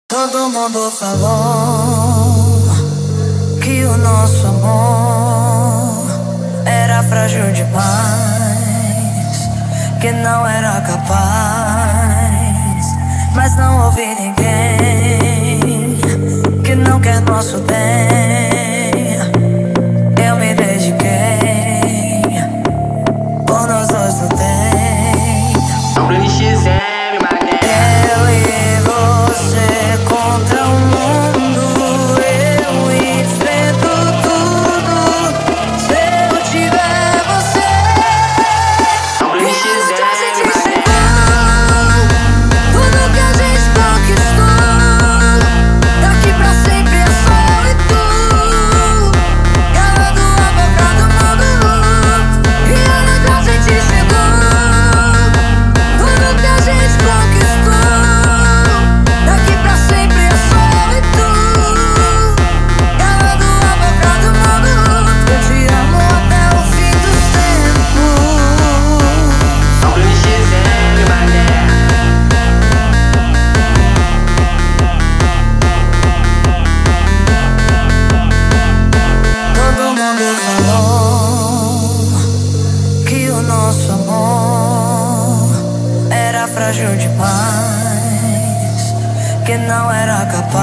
Todo mundo falou que o nosso amor era frágil demais, que não era capaz, mas não ouvi ninguém que não quer nosso bem. Eu me dediquei, por nós dois não tem. Eu e você contra o mundo, eu enfrento tudo. Se eu tiver você, junto a gente chegou. Tudo que a gente conquistou, daqui pra sempre é só e tu, calando a boca do mundo. E olha que a gente chegou. Tudo que a gente conquistou, daqui pra sempre é só e tu, calando a boca do mundo. Eu te amo até o fim dos tempos. Todo mundo falou que o nosso amor era frágil demais, que não era capaz,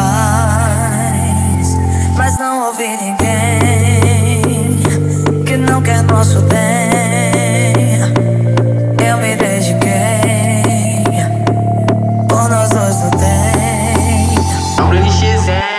mas não ouvi ninguém que não quer nosso bem. Eu me dediquei, por nós dois não tem.